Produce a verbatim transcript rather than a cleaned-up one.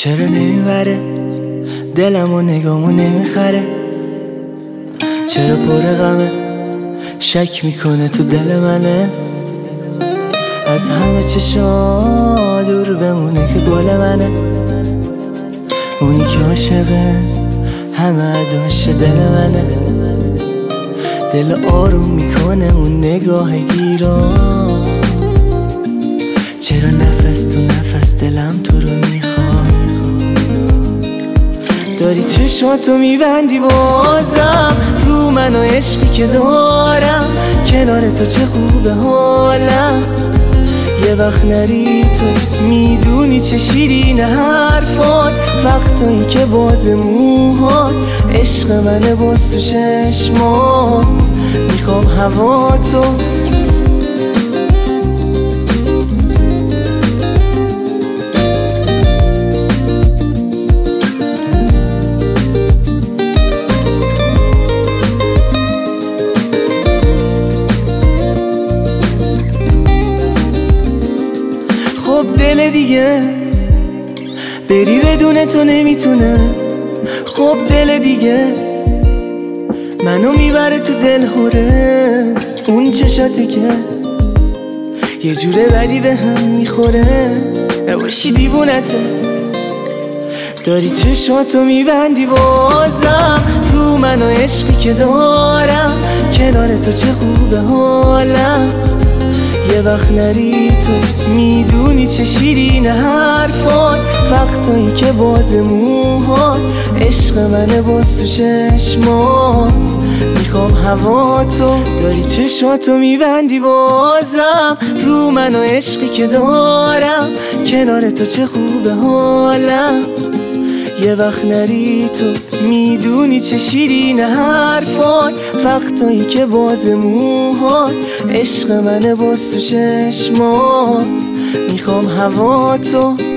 چرا نمیبره دلمو نگامو نمیخره؟ چرا پر غمه شک میکنه تو دل منه؟ از همه چشا دور بمونه که گل منه، اونی که عاشقه همه داشت دل منه. دل آروم میکنه اون نگاه گیران، چرا نفس تو نفس دلم تو رو میخواد. داری چشاتو میبندی بازم رو من و عشقی که دارم، کنار تو چه خوبه حالم. یه وقت نری تو میدونی چه شیرین حرفات، وقتایی که باز موهات عشق منه باز تو چشمات. میخوام هوا تو خب دل دیگه بری بدون تو نمیتونه. خب دل دیگه منو میبره تو دل هوره، اون چشاته که یه جوره بدی به هم میخوره. نباشی دیوونته داری چشاتو میبندی بازم رو من و عشقی که دارم، کنار تو چه خوبه حالم. یه وقت نری تو میدونی چه شیرین حرفات، وقتایی که باز موهات عشق منه باز تو چشمات. میخوام هوا تو داری چشاتو میبندی بازم رو من و عشقی که دارم، کنار تو چه خوبه حالم. یه وقت نری تو میدونی چه شیرین حرفات، وقتایی که باز موهات عشق منه باز تو چشمات. میخوام هوا تو